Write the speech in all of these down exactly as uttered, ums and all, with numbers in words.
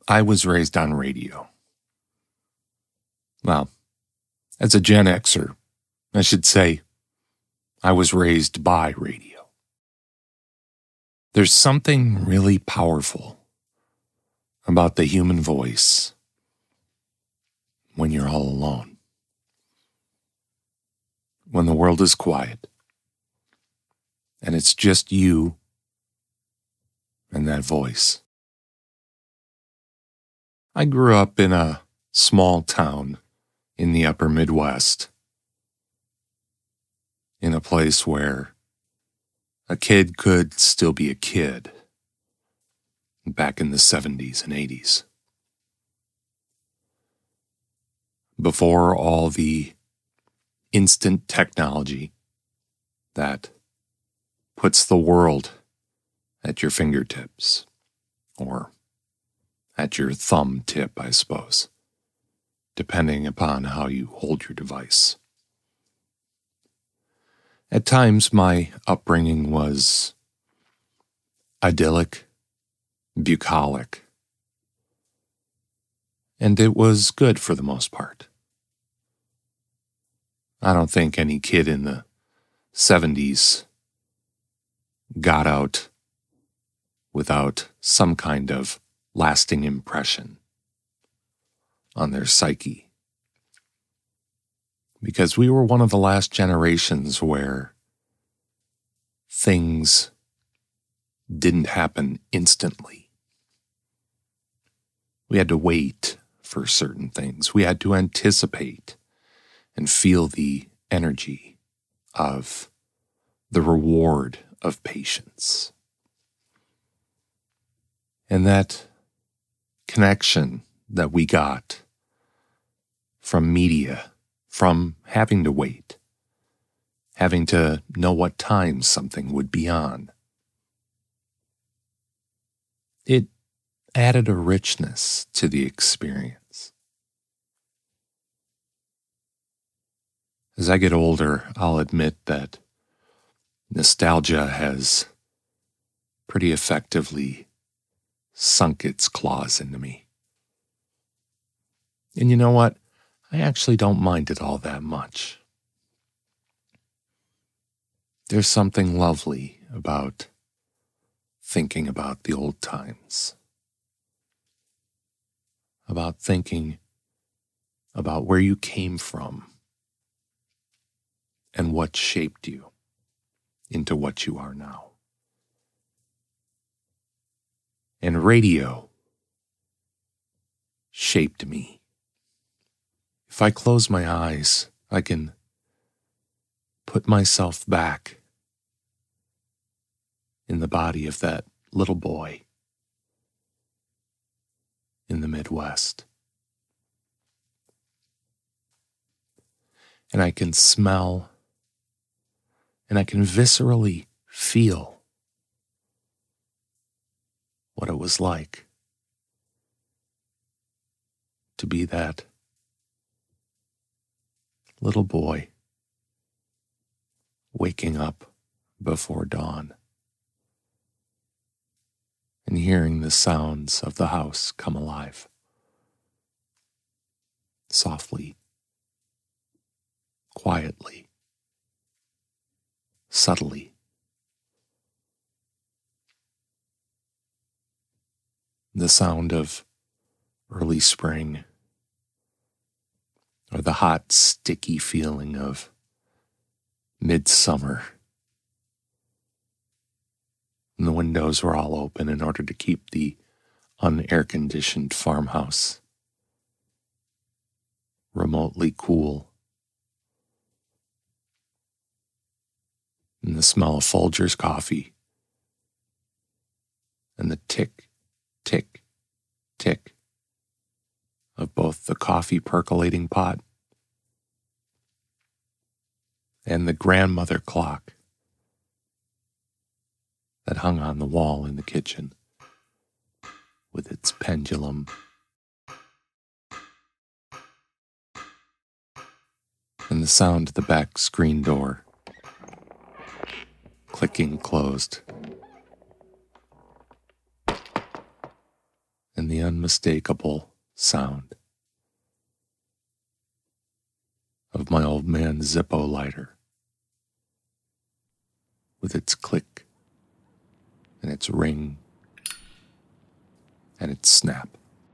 I was raised on radio. Well, as a Gen Xer, I should say, I was raised by radio. There's something really powerful about the human voice when you're all alone. When the world is quiet and it's just you and that voice. I grew up in a small town in the upper Midwest, in a place where a kid could still be a kid back in the seventies and eighties. Before all the instant technology that puts the world at your fingertips, or at your thumb tip, I suppose, depending upon how you hold your device. At times, my upbringing was idyllic, bucolic, and it was good for the most part. I don't think any kid in the seventies got out without some kind of lasting impression on their psyche. Because we were one of the last generations where things didn't happen instantly. We had to wait for certain things. We had to anticipate and feel the energy of the reward of patience. And that connection that we got from media, from having to wait, having to know what time something would be on, it added a richness to the experience. As I get older, I'll admit that nostalgia has pretty effectively sunk its claws into me. And you know what? I actually don't mind it all that much. There's something lovely about thinking about the old times, about thinking about where you came from and what shaped you into what you are now. And radio shaped me. If I close my eyes, I can put myself back in the body of that little boy in the Midwest. And I can smell, and I can viscerally feel what it was like to be that little boy waking up before dawn and hearing the sounds of the house come alive, softly, quietly, subtly. The sound of early spring, or the hot, sticky feeling of midsummer. And the windows were all open in order to keep the un-air-conditioned farmhouse remotely cool. And the smell of Folgers coffee, and the tick, tick, tick of both the coffee percolating pot and the grandmother clock that hung on the wall in the kitchen with its pendulum. And the sound of the back screen door clicking closed. and the unmistakable sound of my old man's Zippo lighter with its click and its ring and its snap.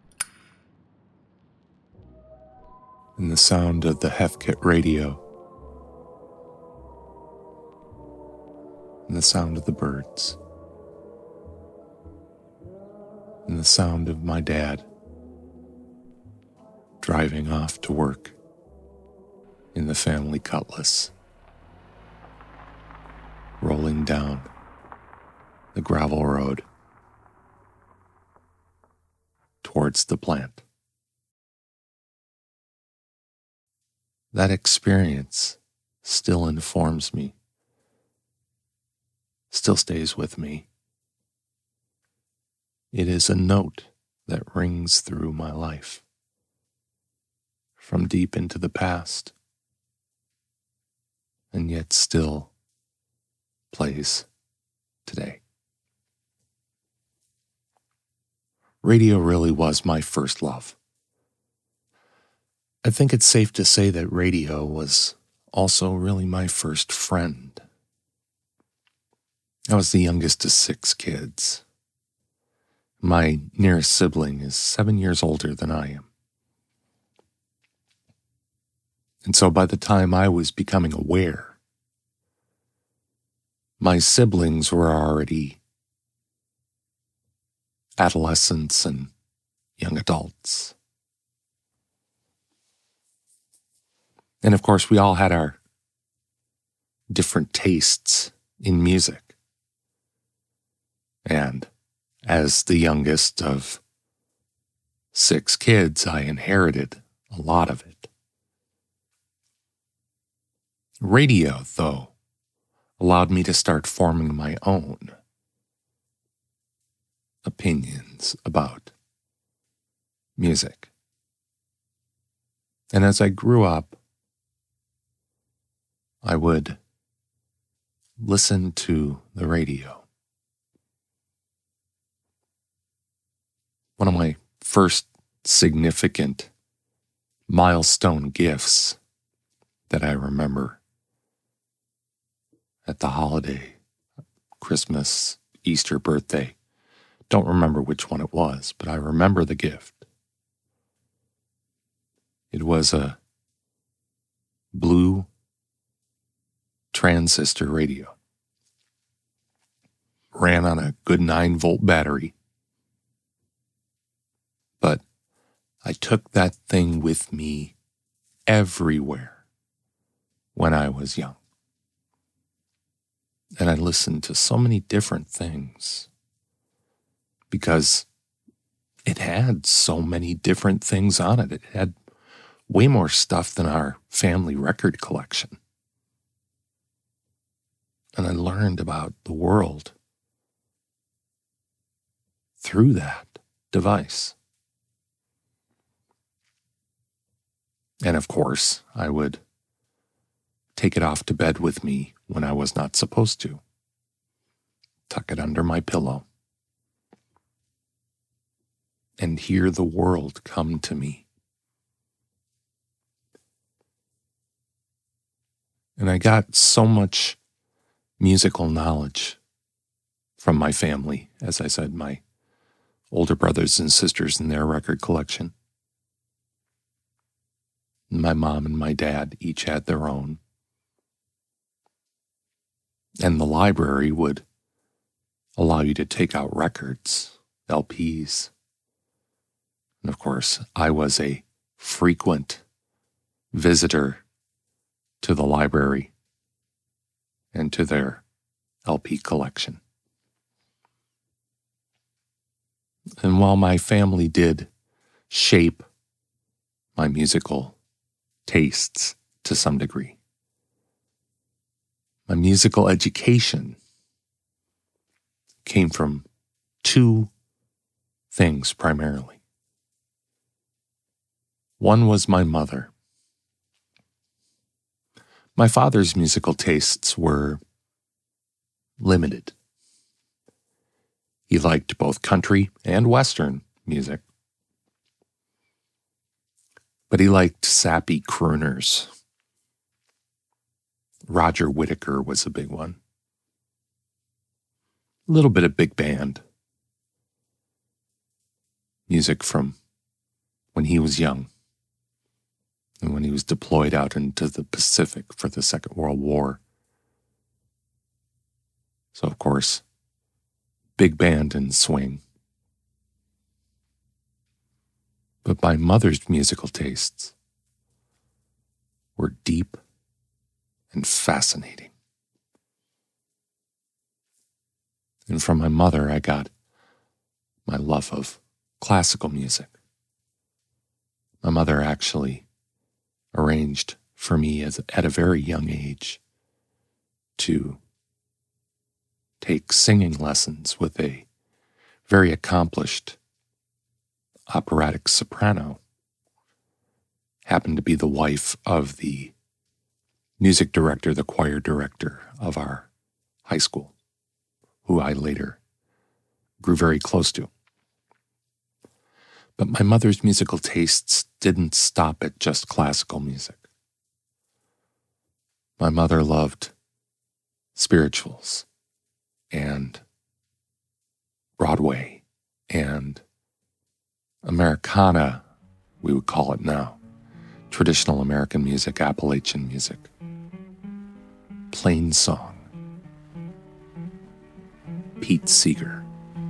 And the sound of the Hefkit radio and the sound of the birds and the sound of my dad driving off to work in the family Cutlass, rolling down the gravel road towards the plant. That experience still informs me, still stays with me. It is a note that rings through my life from deep into the past, and yet still plays today. Radio really was my first love. I think it's safe to say that radio was also really my first friend. I was the youngest of six kids. My nearest sibling is seven years older than I am. And so by the time I was becoming aware, my siblings were already adolescents and young adults. And of course, we all had our different tastes in music. And as the youngest of six kids, I inherited a lot of it. Radio, though, allowed me to start forming my own opinions about music. And as I grew up, I would listen to the radio. One of my first significant milestone gifts that I remember at the holiday, Christmas, Easter, birthday. Don't remember which one it was, but I remember the gift. It was a blue transistor radio. Ran on a good nine volt battery. But I took that thing with me everywhere when I was young. And I listened to so many different things because it had so many different things on it. It had way more stuff than our family record collection. And I learned about the world through that device. And of course, I would take it off to bed with me when I was not supposed to. Tuck it under my pillow and hear the world come to me. And I got so much musical knowledge from my family, as I said, my older brothers and sisters and their record collection. My mom and my dad each had their own. And the library would allow you to take out records, L Ps. And of course, I was a frequent visitor to the library and to their L P collection. And while my family did shape my musical tastes to some degree, my musical education came from two things primarily. One was my mother. My father's musical tastes were limited. He liked both country and Western music. But he liked sappy crooners. Roger Whittaker was a big one. A little bit of big band. Music from when he was young and when he was deployed out into the Pacific for the Second World War. So, of course, big band and swing. But my mother's musical tastes were deep and fascinating. And from my mother, I got my love of classical music. My mother actually arranged for me as, at a very young age to take singing lessons with a very accomplished operatic soprano. Happened to be the wife of the music director, the choir director of our high school, who I later grew very close to. But my mother's musical tastes didn't stop at just classical music. My mother loved spirituals and Broadway and Americana, we would call it now, traditional American music, Appalachian music, plain song, Pete Seeger,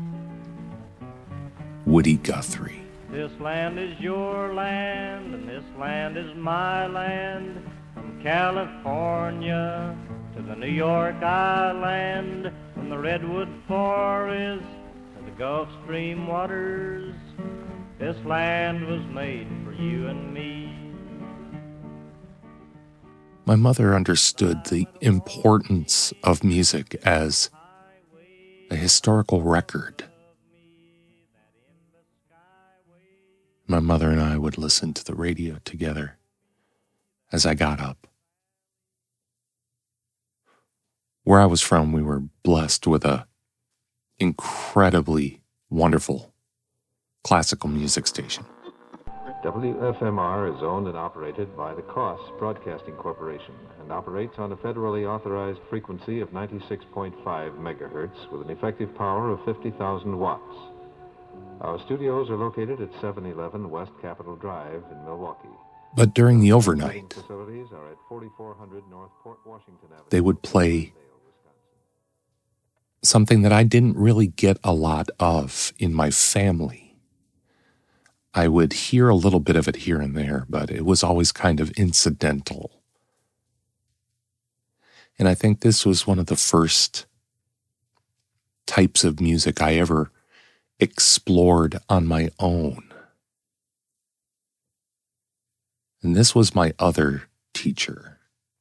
Woody Guthrie. This land is your land, and this land is my land, from California to the New York Island, from the Redwood Forest to the Gulf Stream waters. This land was made for you and me. My mother understood the importance of music as a historical record. My mother and I would listen to the radio together as I got up. Where I was from, we were blessed with a incredibly wonderful classical music station. W F M R is owned and operated by the Koss Broadcasting Corporation and operates on a federally authorized frequency of ninety-six point five megahertz with an effective power of fifty thousand watts. Our studios are located at seven eleven West Capitol Drive in Milwaukee. But during the overnight, facilities are at forty-four hundred North Port Washington Avenue. They would play something that I didn't really get a lot of in my family. I would hear a little bit of it here and there, but it was always kind of incidental. And I think this was one of the first types of music I ever explored on my own. And this was my other teacher.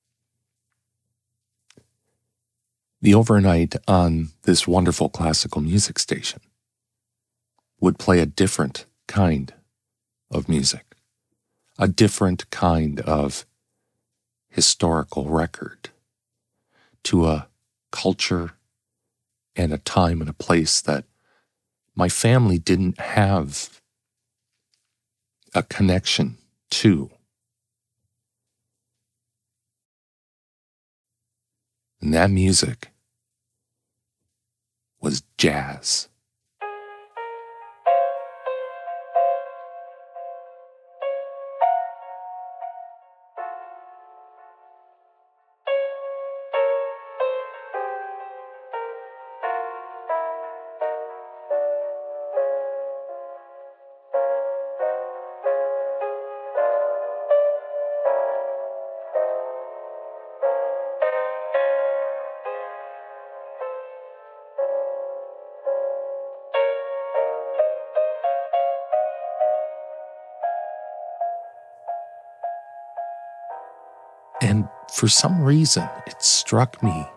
The overnight on this wonderful classical music station would play a different kind of music, a different kind of historical record to a culture and a time and a place that my family didn't have a connection to. And that music was jazz. And for some reason, it struck me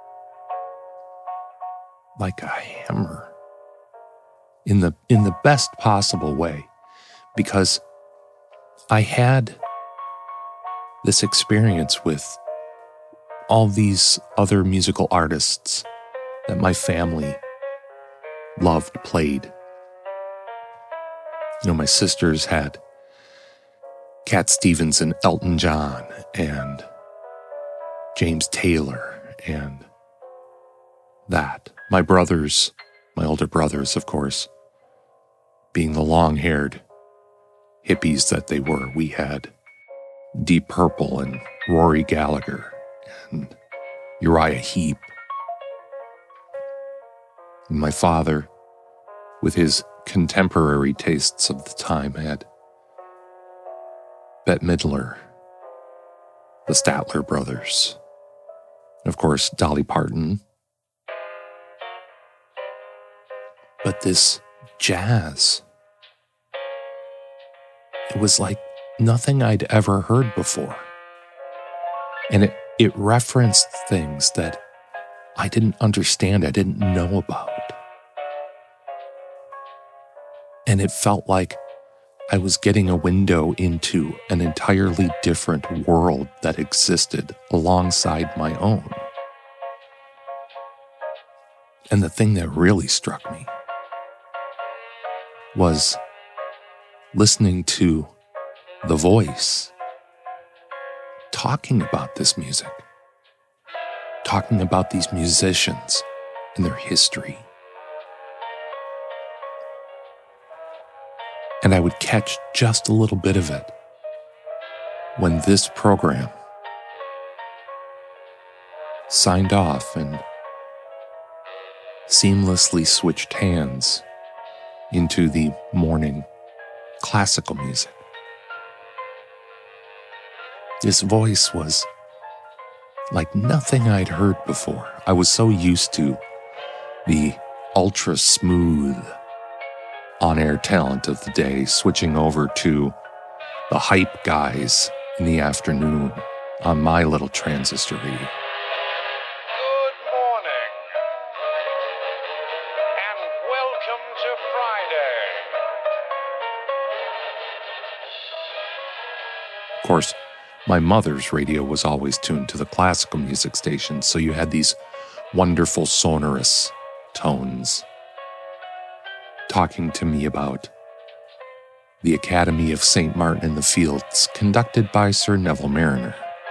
like a hammer in the in the best possible way, because I had this experience with all these other musical artists that my family loved, played. You know, my sisters had Cat Stevens and Elton John and James Taylor and that. My brothers, my older brothers, of course, being the long-haired hippies that they were, we had Deep Purple and Rory Gallagher and Uriah Heep. And my father, with his contemporary tastes of the time, had Bette Midler, the Statler brothers, and of course, Dolly Parton. But this jazz, it was like nothing I'd ever heard before. And it, it referenced things that I didn't understand, I didn't know about. And it felt like I was getting a window into an entirely different world that existed alongside my own. And the thing that really struck me was listening to The Voice talking about this music, talking about these musicians and their history. And I would catch just a little bit of it when this program signed off and seamlessly switched hands into the morning classical music. This voice was like nothing I'd heard before. I was so used to the ultra smooth on-air talent of the day, switching over to the hype guys in the afternoon on my little transistor radio. Good morning, and welcome to Friday. Of course, my mother's radio was always tuned to the classical music station, so you had these wonderful sonorous tones talking to me about the Academy of Saint Martin in the Fields, conducted by Sir Neville Mariner.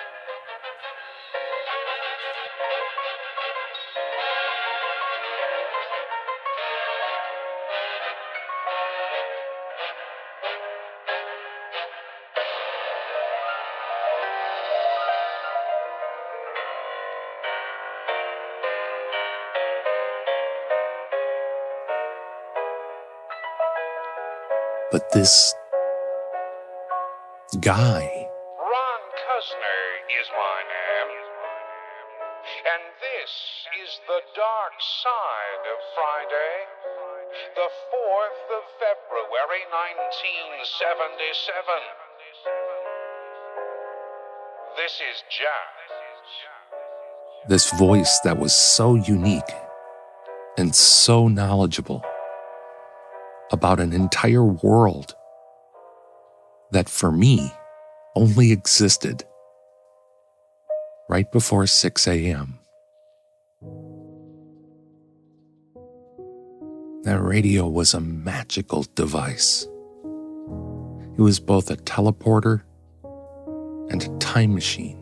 But this guy, Ron Cuzner is my name, and this is the dark side of Friday, the fourth of February, nineteen seventy-seven. This is jazz. this voice that was so unique and so knowledgeable about an entire world that for me only existed right before six a.m. That radio was a magical device. It was both a teleporter and a time machine.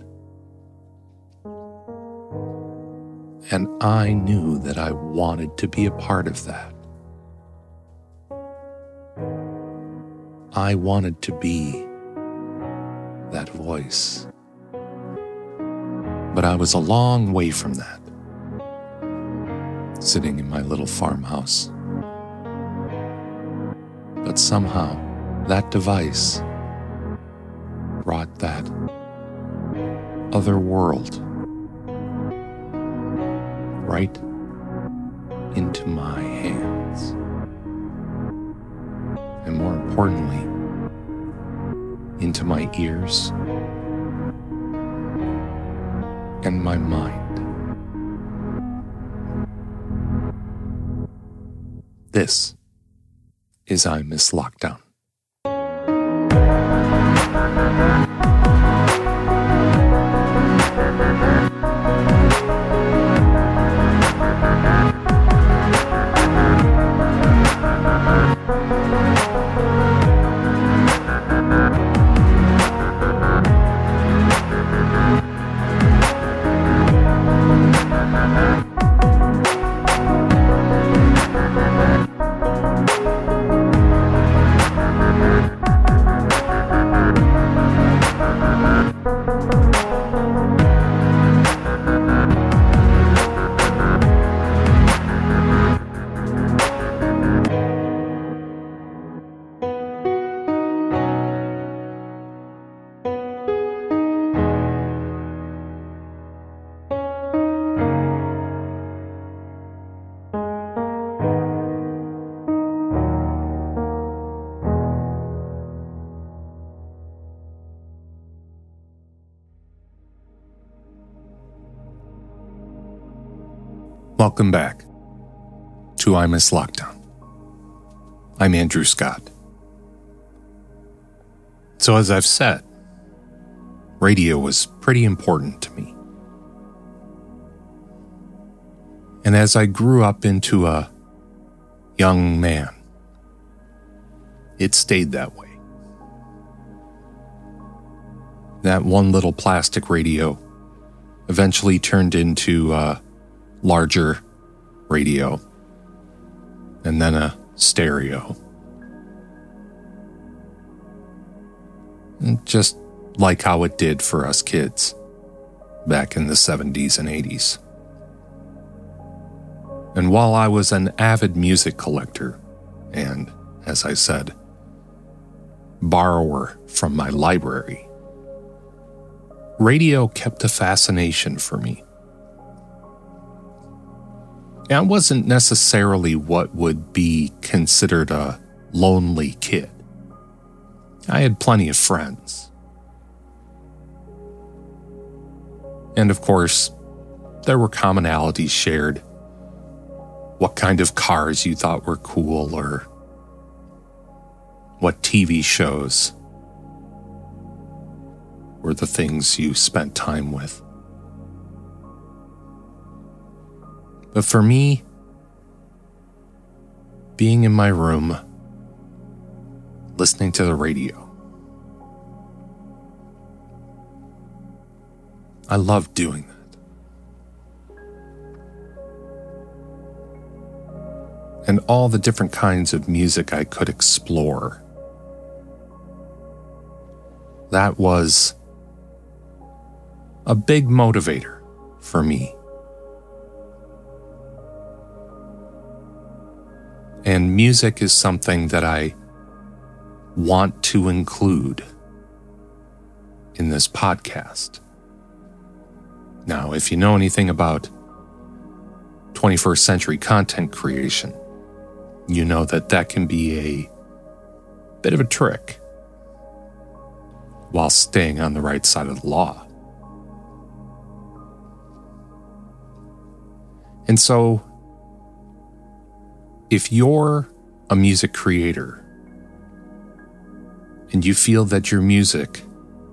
And I knew that I wanted to be a part of that. I wanted to be that voice. But I was a long way from that, sitting in my little farmhouse. But somehow, that device brought that other world right into my hands. And more importantly, into my ears and my mind. This is I Miss Lockdown. Welcome back to I Miss Lockdown. I'm Andrew Scott. So as I've said, radio was pretty important to me. And as I grew up into a young man, it stayed that way. That one little plastic radio eventually turned into a larger radio, and then a stereo. And just like how it did for us kids back in the seventies and eighties. And while I was an avid music collector, and, as I said, borrower from my library, radio kept a fascination for me. I wasn't necessarily what would be considered a lonely kid. I had plenty of friends. And of course, there were commonalities shared. What kind of cars you thought were cool, or what T V shows were the things you spent time with. But for me, being in my room, listening to the radio, I loved doing that. And all the different kinds of music I could explore. That was a big motivator for me. And music is something that I want to include in this podcast. Now, if you know anything about twenty-first century content creation, you know that that can be a bit of a trick while staying on the right side of the law. And so, if you're a music creator and you feel that your music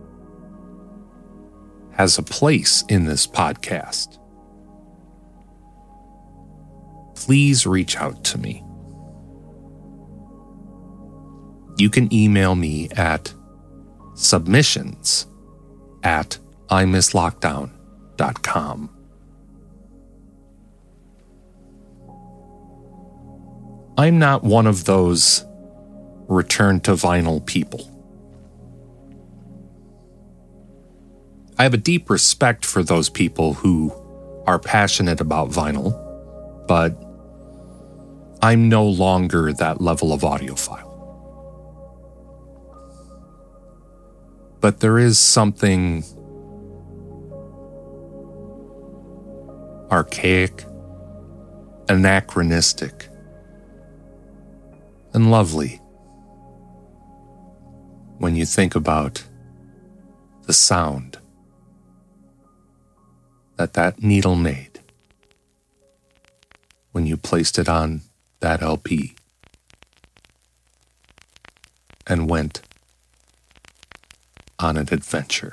has a place in this podcast, please reach out to me. You can email me at submissions at i miss lockdown dot com. I'm not one of those return to vinyl people. I have a deep respect for those people who are passionate about vinyl, but I'm no longer that level of audiophile. But there is something archaic, anachronistic, and lovely when you think about the sound that that needle made when you placed it on that L P and went on an adventure.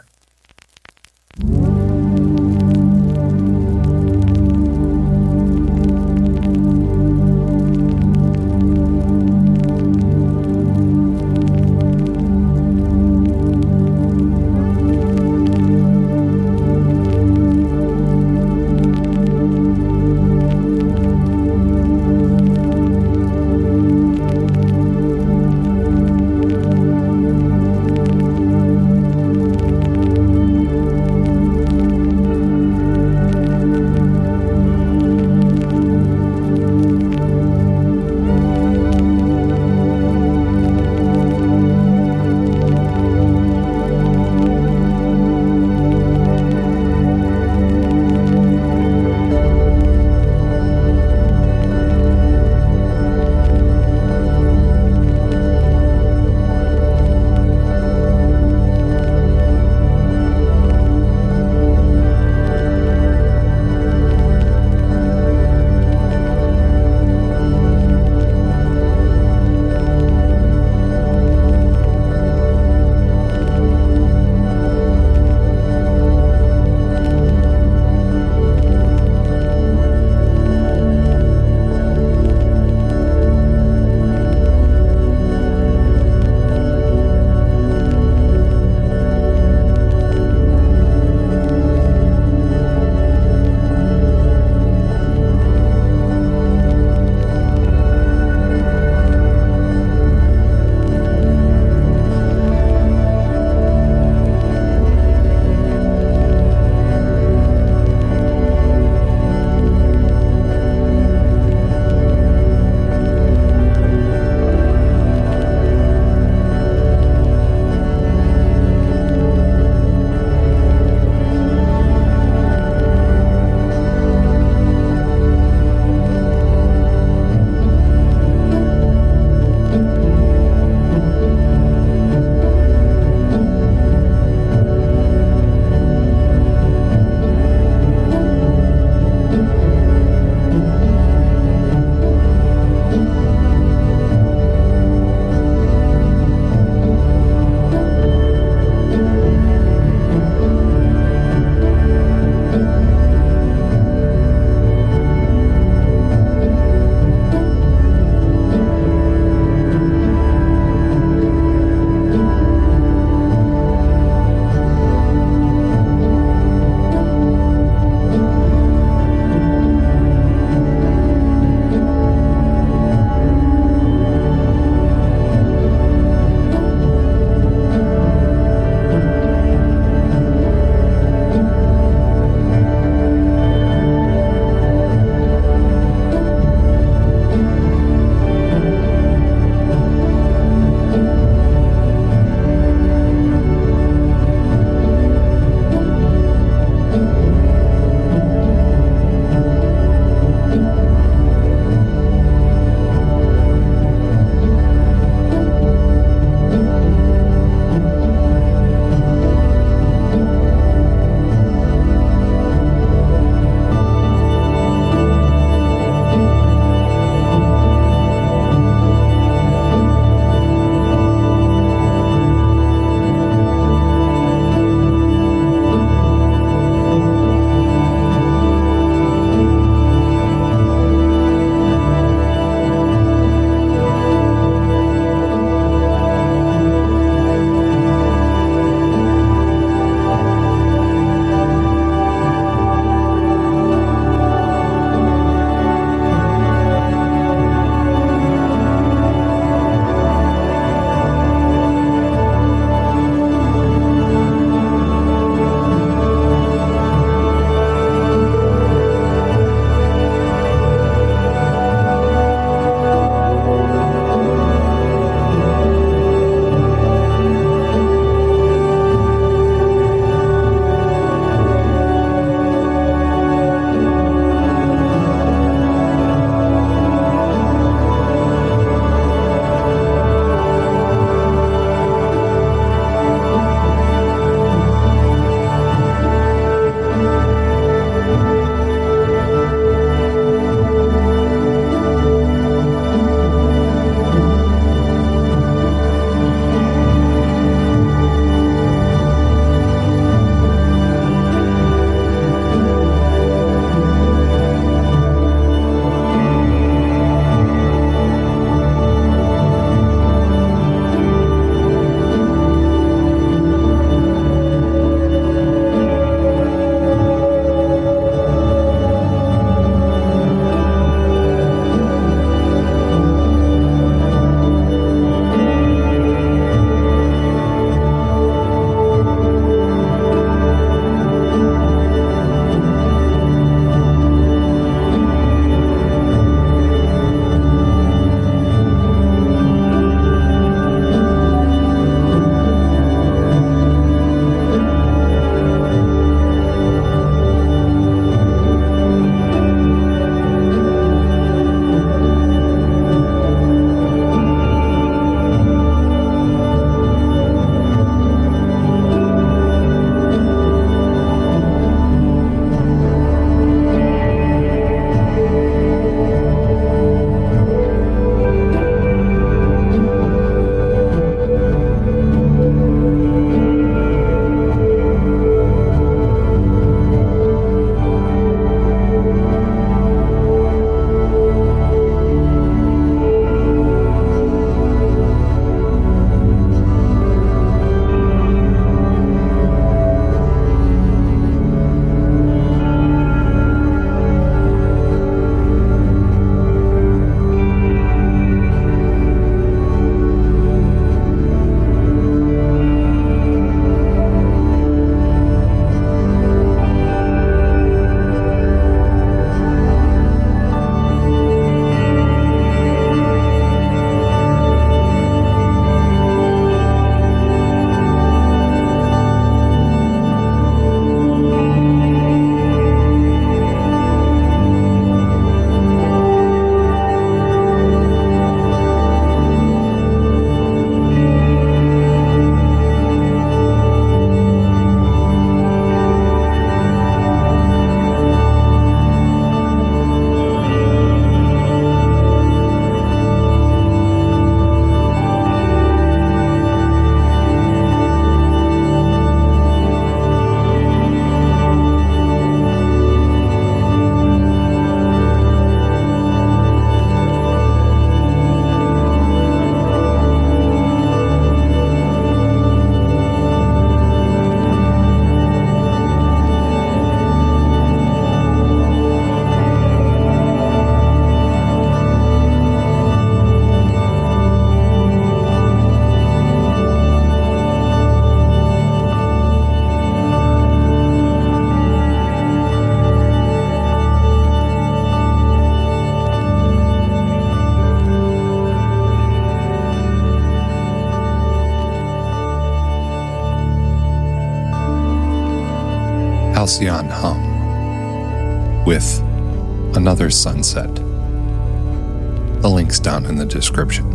Halcyon Hum with Another Sunset. The link's down in the description.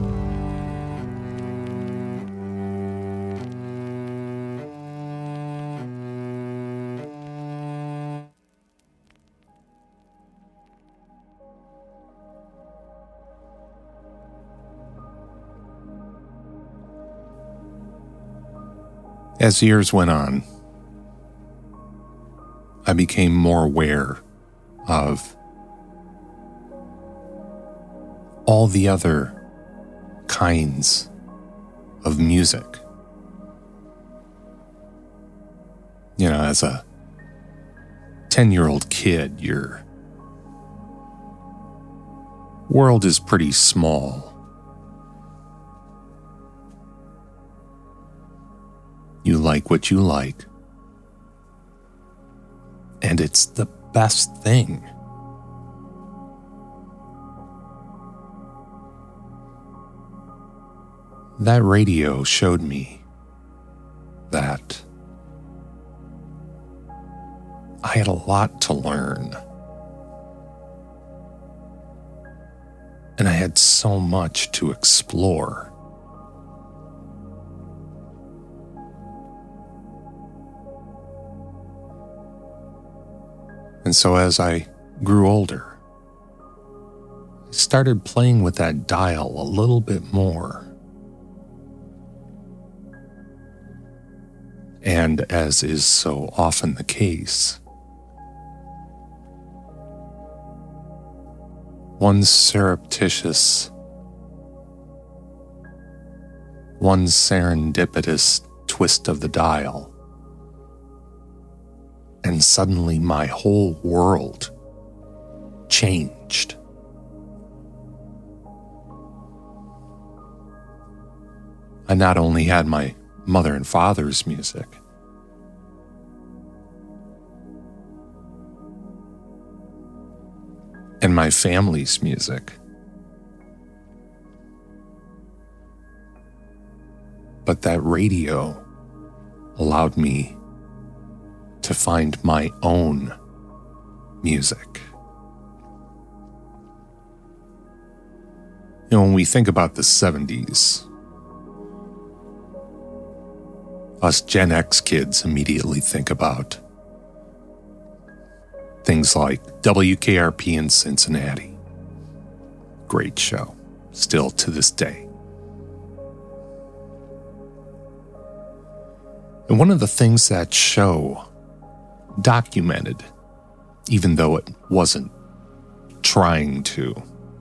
As years went on, I became more aware of all the other kinds of music. You know, as a ten-year-old kid, your world is pretty small. You like what you like. And it's the best thing. That radio showed me that I had a lot to learn. And I had so much to explore. And so as I grew older, I started playing with that dial a little bit more. And as is so often the case, one surreptitious, one serendipitous twist of the dial, and suddenly my whole world changed. I not only had my mother and father's music, and my family's music, but that radio allowed me to find my own music. You know, when we think about the seventies, us Gen X kids immediately think about things like W K R P in Cincinnati. Great show, still to this day. And one of the things that show documented, even though it wasn't trying to,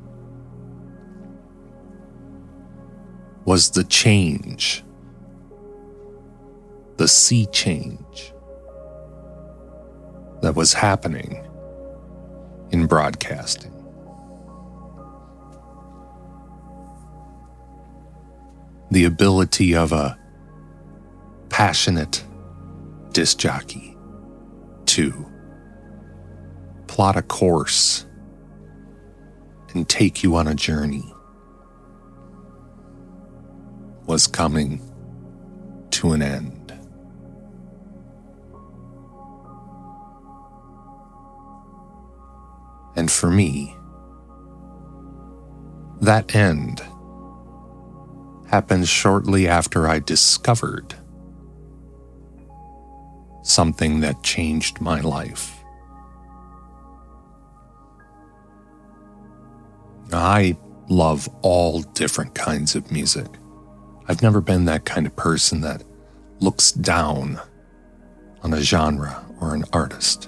was the change, the sea change that was happening in broadcasting. The ability of a passionate disc jockey to plot a course and take you on a journey was coming to an end. And for me, that end happened shortly after I discovered something that changed my life. I love all different kinds of music. I've never been that kind of person that looks down on a genre or an artist.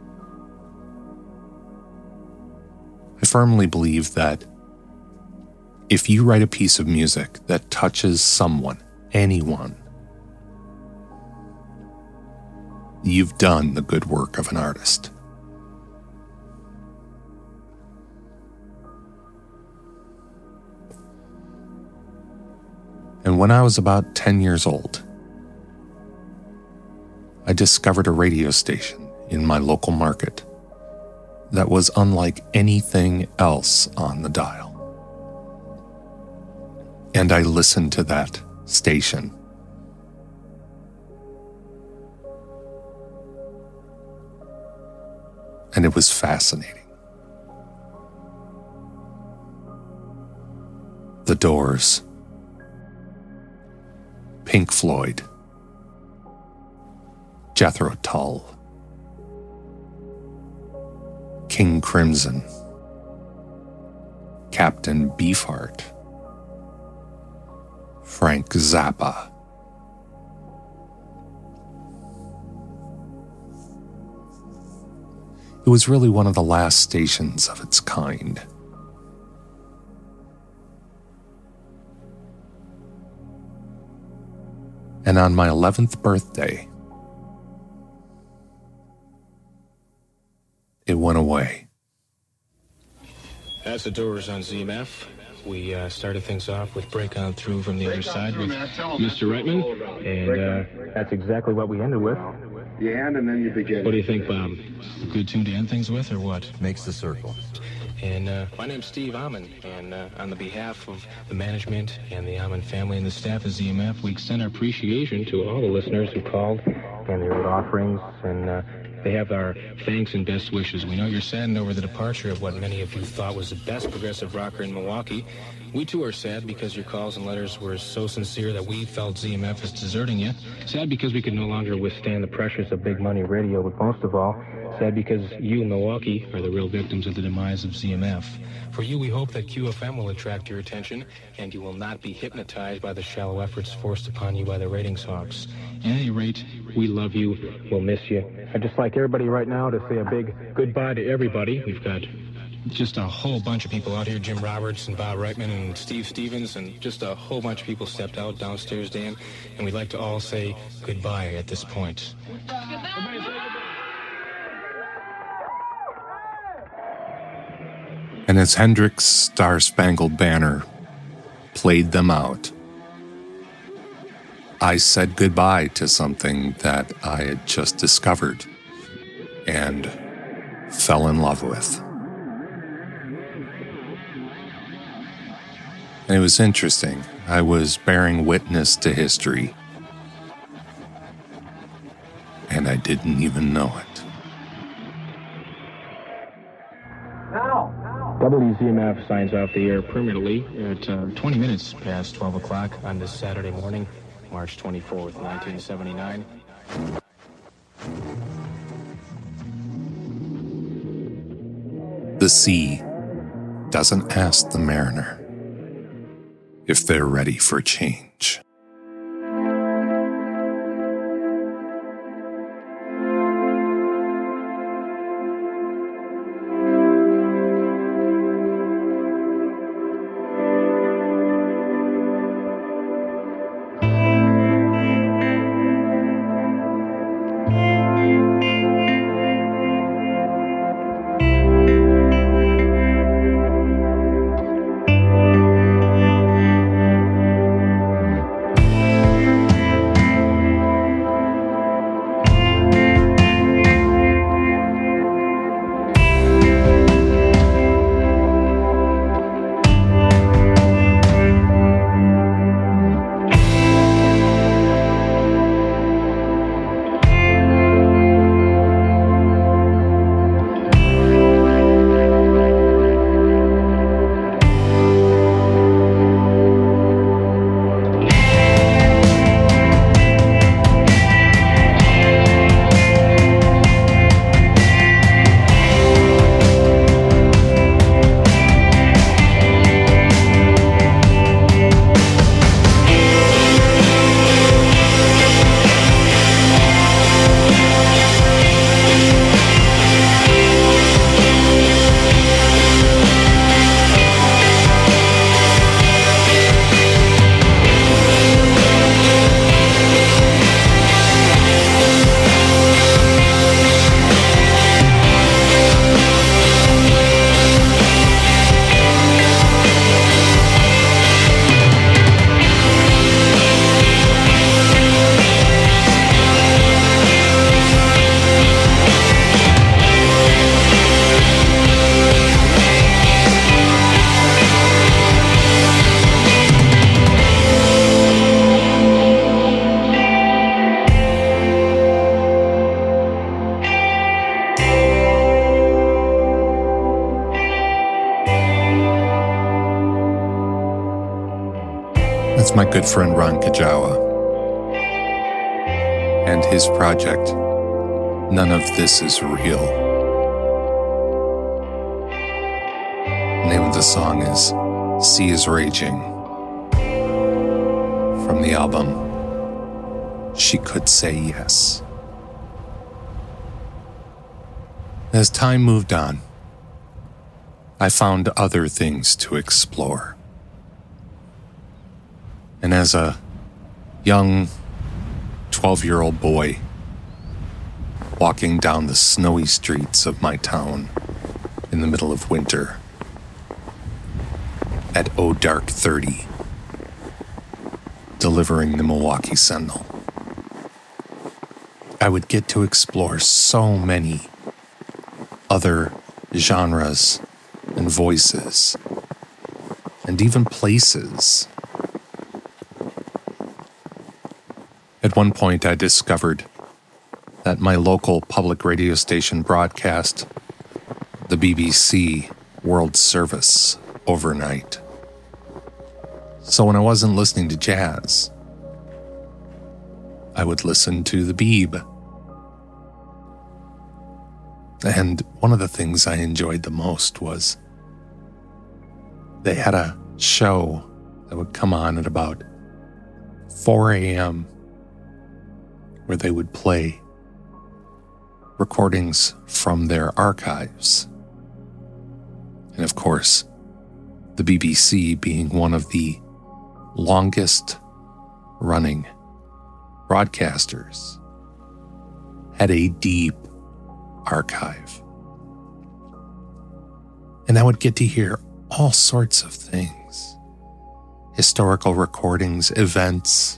I firmly believe that if you write a piece of music that touches someone, anyone, you've done the good work of an artist. And when I was about ten years old, I discovered a radio station in my local market that was unlike anything else on the dial. And I listened to that station. and it was fascinating. The Doors, Pink Floyd, Jethro Tull, King Crimson, Captain Beefheart, Frank Zappa. It was really one of the last stations of its kind. And on my eleventh birthday, it went away. That's the Doors on Z M F. We uh, started things off with Break On Through from the other side with Mister Reitman, and uh, that's exactly what we ended with. You end and then you begin. What do you think, Bob? A good tune to end things with, or what? Makes the circle. And uh, my name's Steve Amon, and uh, on the behalf of the management and the Amon family and the staff of Z M F, we extend our appreciation to all the listeners who called and they wrote offerings, and uh, they have our thanks and best wishes. We know you're saddened over the departure of what many of you thought was the best progressive rocker in Milwaukee. We too are sad because your calls and letters were so sincere that we felt Z M F is deserting you. Sad because we could no longer withstand the pressures of big money radio, but most of all, sad because you, Milwaukee, are the real victims of the demise of Z M F. For you, we hope that Q F M will attract your attention, and you will not be hypnotized by the shallow efforts forced upon you by the ratings hawks. At any rate, we love you, we'll miss you. I'd just like everybody right now to say a big goodbye to everybody. We've got just a whole bunch of people out here, Jim Roberts and Bob Reitman and Steve Stevens, and just a whole bunch of people stepped out downstairs, Dan, and we'd like to all say goodbye at this point. And as Hendrix' Star-Spangled Banner played them out, I said goodbye to something that I had just discovered and fell in love with. And it was interesting. I was bearing witness to history, and I didn't even know it. W Z M F signs off the air permanently at uh, twenty minutes past twelve o'clock on this Saturday morning, March twenty-fourth, nineteen seventy-nine. The sea doesn't ask the mariner if they're ready for change. That's my good friend Ron Kajawa and his project, None of This Is Real. The name of the song is Sea is Raging, from the album She Could Say Yes. As time moved on, I found other things to explore. And as a young twelve-year-old boy walking down the snowy streets of my town in the middle of winter at oh dark thirty, delivering the Milwaukee Sentinel, I would get to explore so many other genres and voices and even places. At one point, I discovered that my local public radio station broadcast the B B C World Service overnight. So when I wasn't listening to jazz, I would listen to the Beeb. And one of the things I enjoyed the most was they had a show that would come on at about four a.m. where they would play recordings from their archives. And of course, the B B C, being one of the longest running broadcasters, had a deep archive. And I would get to hear all sorts of things. Historical recordings, events.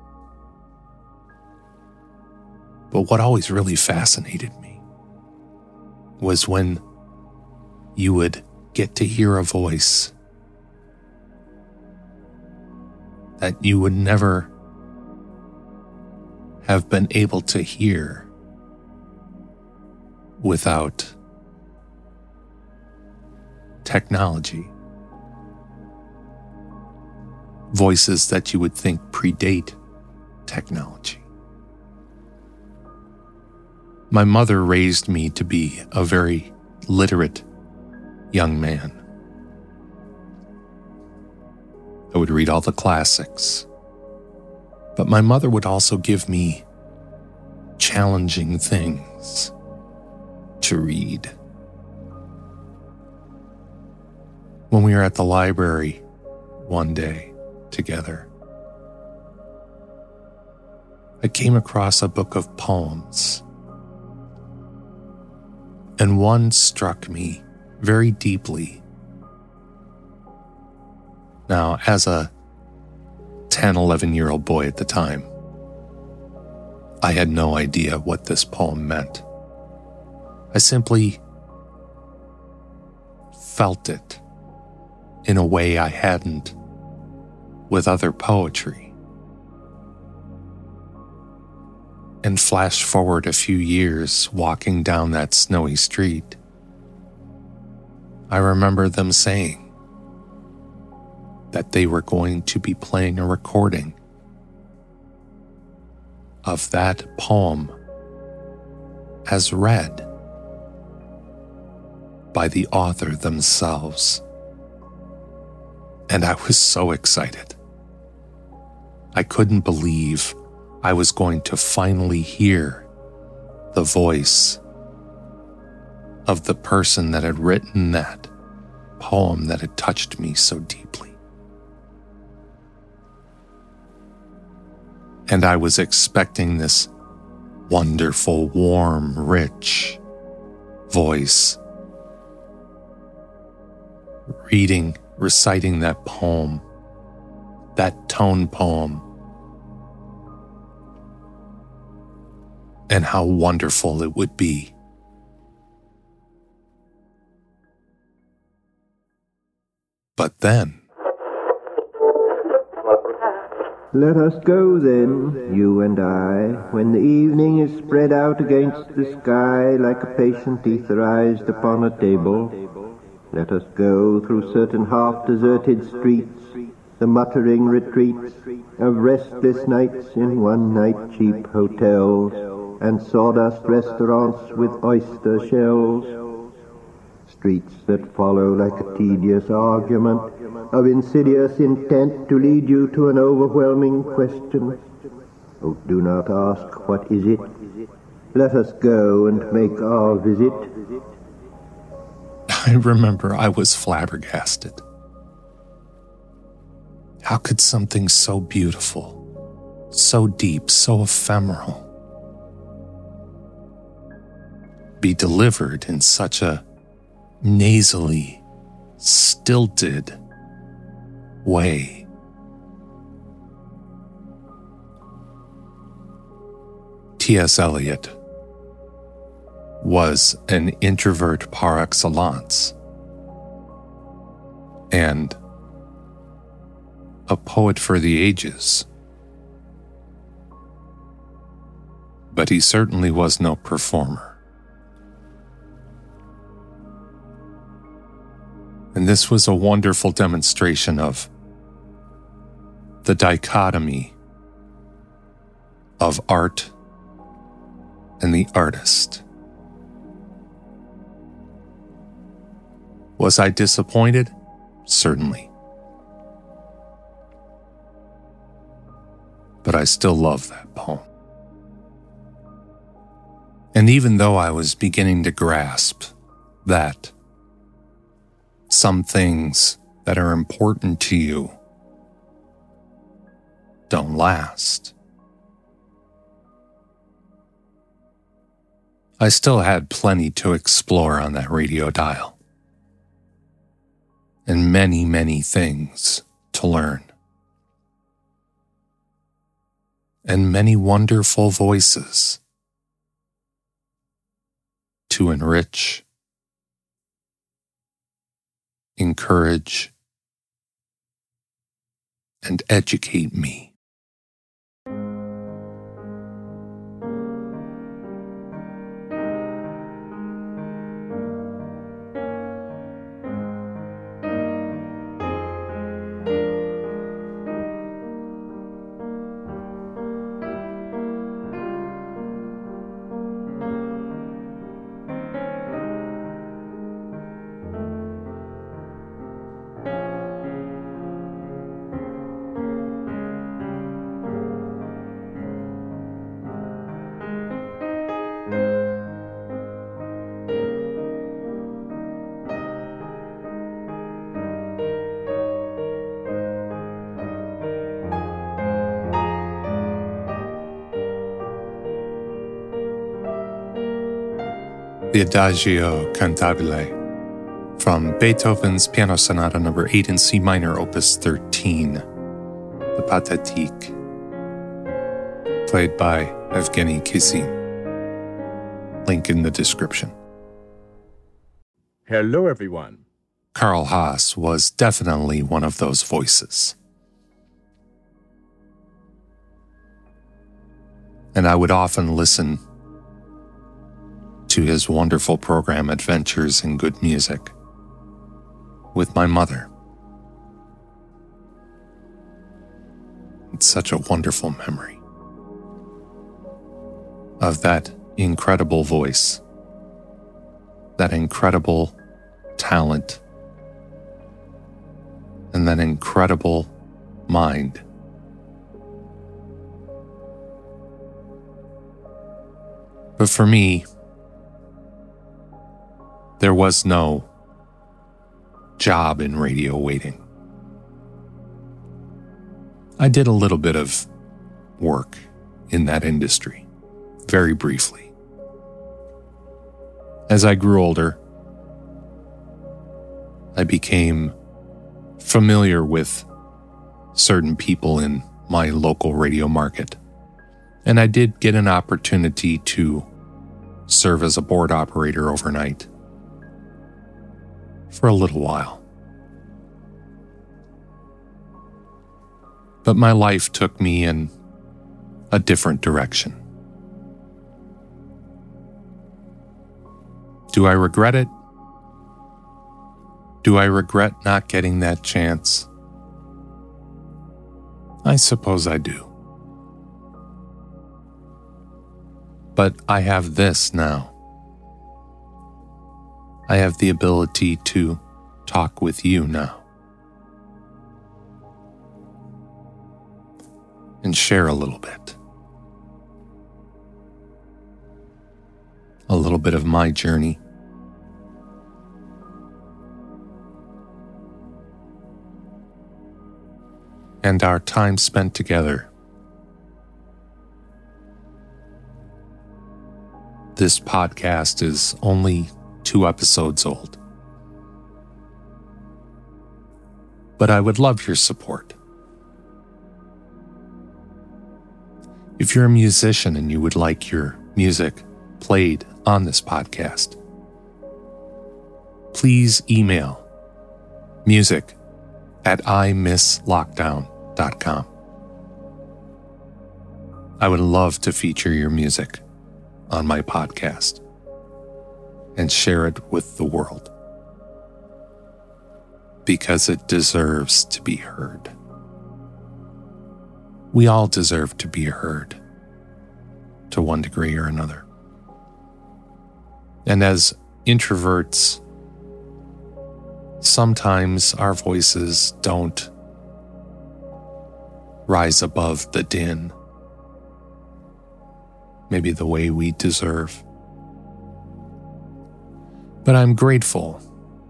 But what always really fascinated me was when you would get to hear a voice that you would never have been able to hear without technology. Voices that you would think predate technology. My mother raised me to be a very literate young man. I would read all the classics, but my mother would also give me challenging things to read. When we were at the library one day together, I came across a book of poems, and one struck me very deeply. Now, as a ten, eleven-year-old boy at the time, I had no idea what this poem meant. I simply felt it in a way I hadn't with other poetry. And flash forward a few years walking down that snowy street, I remember them saying that they were going to be playing a recording of that poem as read by the author themselves. And I was so excited. I couldn't believe I was going to finally hear the voice of the person that had written that poem that had touched me so deeply. And I was expecting this wonderful, warm, rich voice reading, reciting that poem, that tone poem, and how wonderful it would be. But then, let us go then, you and I, when the evening is spread out against the sky like a patient etherized upon a table. Let us go through certain half-deserted streets, the muttering retreats of restless nights in one-night cheap hotels and sawdust restaurants with oyster shells, streets that follow like a tedious argument of insidious intent to lead you to an overwhelming question. Oh, do not ask, what is it? Let us go and make our visit. I remember I was flabbergasted. How could something so beautiful, so deep, so ephemeral, be delivered in such a nasally, stilted way? T S. Eliot was an introvert par excellence and a poet for the ages. But he certainly was no performer. And this was a wonderful demonstration of the dichotomy of art and the artist. Was I disappointed? Certainly. But I still love that poem. And even though I was beginning to grasp that some things that are important to you don't last, I still had plenty to explore on that radio dial. And many, many things to learn. And many wonderful voices to enrich, encourage, and educate me. The Adagio Cantabile from Beethoven's Piano Sonata number eight in C minor, opus thirteen, the Pathétique, played by Evgeny Kissin. Link in the description. Hello, everyone. Karl Haas was definitely one of those voices. And I would often listen to his wonderful program Adventures in Good Music with my mother. It's such a wonderful memory of that incredible voice, that incredible talent, and that incredible mind. But for me, there was no job in radio waiting. I did a little bit of work in that industry, very briefly. As I grew older, I became familiar with certain people in my local radio market, and I did get an opportunity to serve as a board operator overnight for a little while. But my life took me in a different direction. Do I regret it? Do I regret not getting that chance? I suppose I do. But I have this now. I have the ability to talk with you now. And share a little bit. A little bit of my journey. And our time spent together. This podcast is only two episodes old. But I would love your support. If you're a musician and you would like your music played on this podcast, please email music at i miss lockdown dot com. I would love to feature your music on my podcast and share it with the world because it deserves to be heard. We all deserve to be heard to one degree or another. And as introverts, sometimes our voices don't rise above the din, maybe the way we deserve. But I'm grateful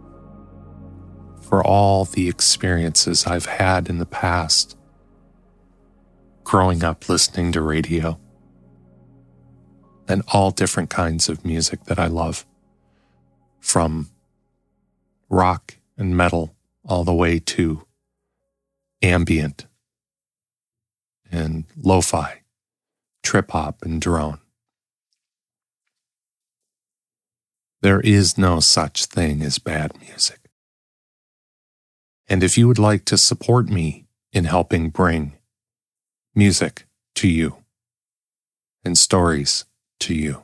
for all the experiences I've had in the past, growing up listening to radio and all different kinds of music that I love, from rock and metal all the way to ambient and lo-fi, trip-hop and drone. There is no such thing as bad music. And if you would like to support me in helping bring music to you and stories to you,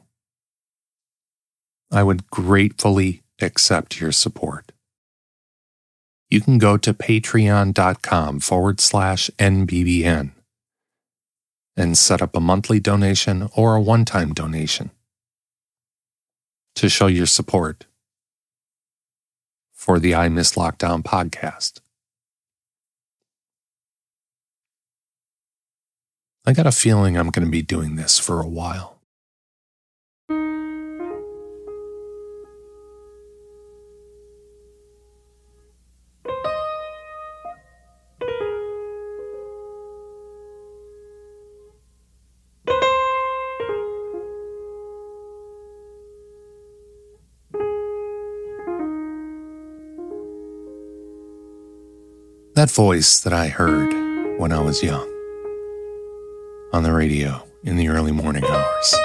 I would gratefully accept your support. You can go to patreon.com forward slash NBBN and set up a monthly donation or a one-time donation to show your support for the I Miss Lockdown podcast. I got a feeling I'm going to be doing this for a while. That voice that I heard when I was young on the radio in the early morning hours.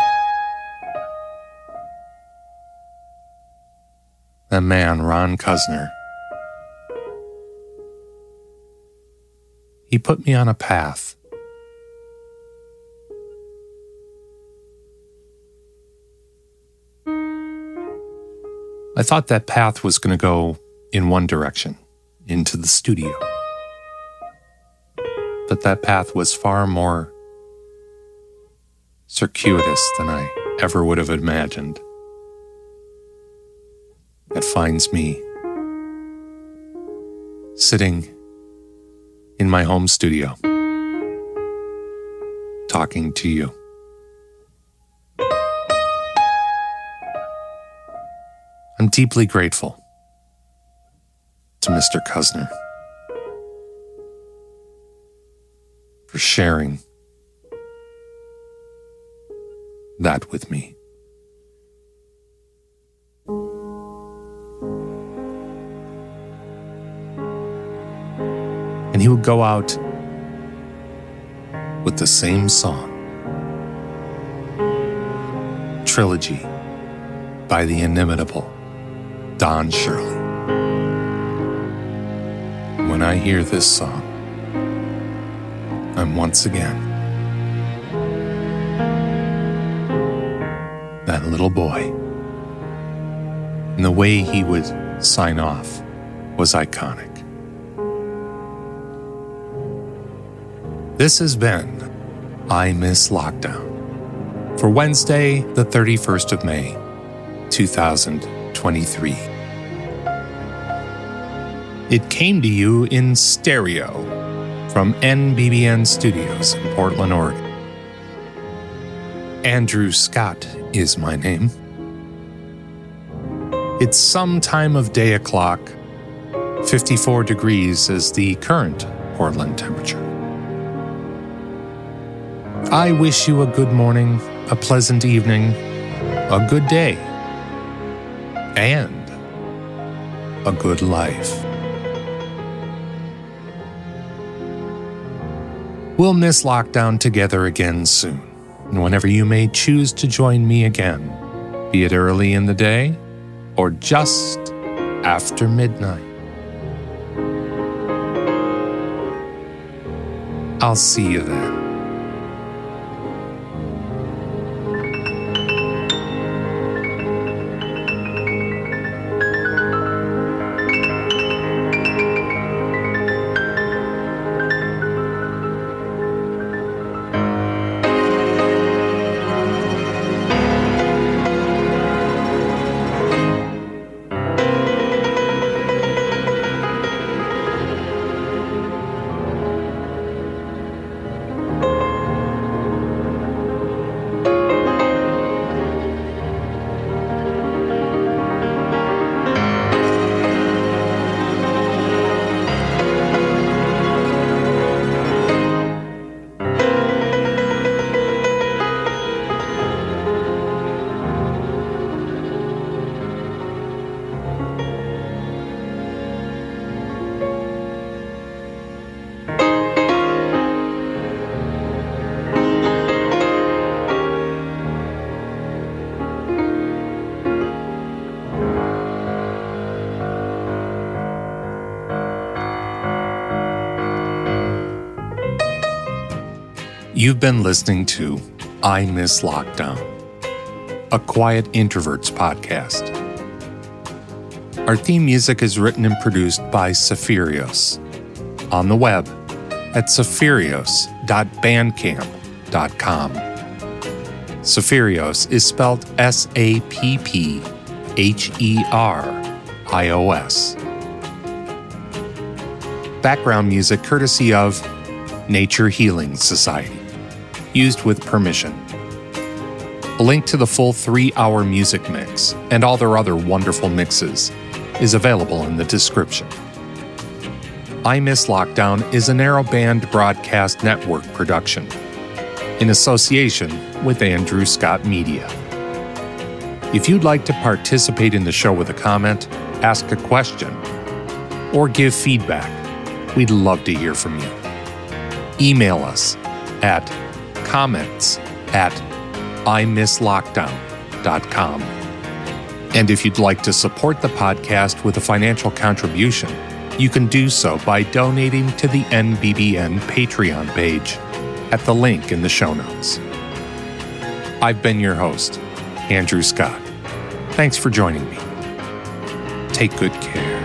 That man, Ron Cuzner, he put me on a path. I thought that path was going to go in one direction, into the studio. But that path was far more circuitous than I ever would have imagined. It finds me sitting in my home studio, talking to you. I'm deeply grateful to Mister Cuzner for sharing that with me. And he would go out with the same song, Trilogy by the inimitable Don Shirley. When I hear this song, I'm once again that little boy. And the way he would sign off was iconic. This has been I Miss Lockdown for Wednesday, the thirty-first of May, two thousand twenty-three. It came to you in stereo from N B B N Studios in Portland, Oregon. Andrew Scott is my name. It's some time of day o'clock. fifty-four degrees is the current Portland temperature. I wish you a good morning, a pleasant evening, a good day, and a good life. We'll miss lockdown together again soon, and whenever you may choose to join me again, be it early in the day or just after midnight. I'll see you then. You've been listening to I Miss Lockdown, a Quiet Introverts podcast. Our theme music is written and produced by Saphirios. On the web at saphirios dot bandcamp dot com. Saphirios is spelled S A P P H E R I O S. Background music courtesy of Nature Healing Society, used with permission. A link to the full three-hour music mix and all their other wonderful mixes is available in the description. I Miss Lockdown is a narrowband broadcast network production in association with Andrew Scott Media. If you'd like to participate in the show with a comment, ask a question, or give feedback, we'd love to hear from you. Email us at comments at I miss lockdown dot com. And if you'd like to support the podcast with a financial contribution, you can do so by donating to the N B B N Patreon page at the link in the show notes. I've been your host, Andrew Scott. Thanks for joining me. Take good care.